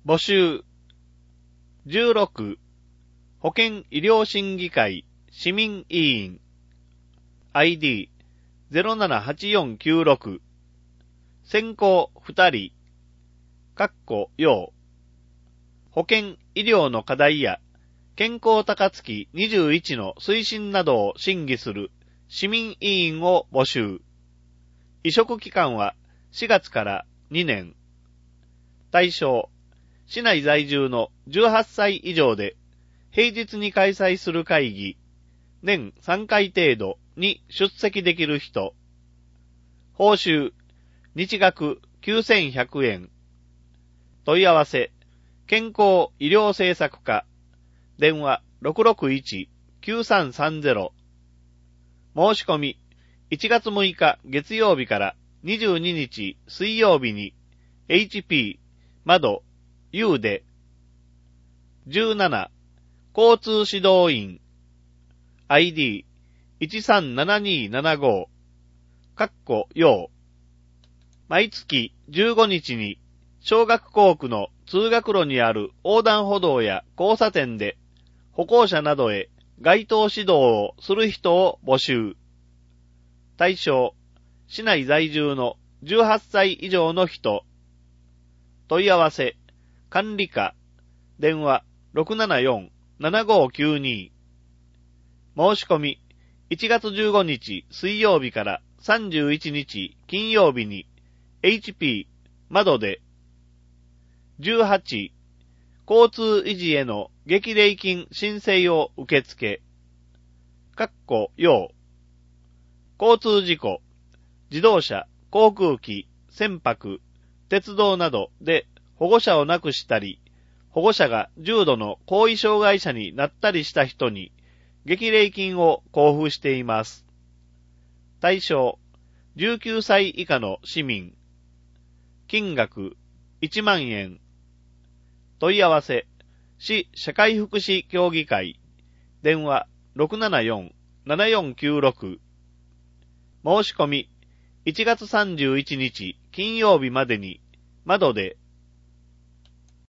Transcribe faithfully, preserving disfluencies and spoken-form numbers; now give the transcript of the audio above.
募集。じゅうろく、保健医療審議会市民委員。アイディー ゼロななはちよんきゅうろく。選考ふたり。かっこ要。保健医療の課題や健康高槻にじゅういちの推進などを審議する市民委員を募集。委嘱期間はしがつからにねん。対象、市内在住のじゅうはっさい以上で平日に開催する会議、年さんかい程度に出席できる人。報酬、日額きゅうせんひゃくえん。問い合わせ、健康医療政策課。電話 ろくろくいち きゅうさんさんゼロ。申し込み、いちがつむいか月曜日からにじゅうににち水曜日に エイチピー 窓 U で。じゅうなな、交通指導員 アイディーいちさんななにななご、かっこ要。毎月じゅうごにちに小学校区の通学路にある横断歩道や交差点で歩行者などへ街頭指導をする人を募集。対象、市内在住のじゅうはっさい以上の人。問い合わせ、管理課。電話 ろくななよん ななごきゅうに。申し込み、いちがつじゅうごにち水曜日からさんじゅういちにち金曜日に エイチピー 窓で。じゅうはち、交通維持への激励金申請を受付。かっこ要。交通事故、自動車、航空機、船舶、鉄道などで保護者を亡くしたり、保護者が重度の後遺障害者になったりした人に激励金を交付しています。対象、じゅうきゅうさい以下の市民。金額、いちまんえん。問い合わせ、市社会福祉協議会。電話 ろくななよん ななよんきゅうろく。申し込み、いちがつさんじゅういちにち金曜日までに、窓で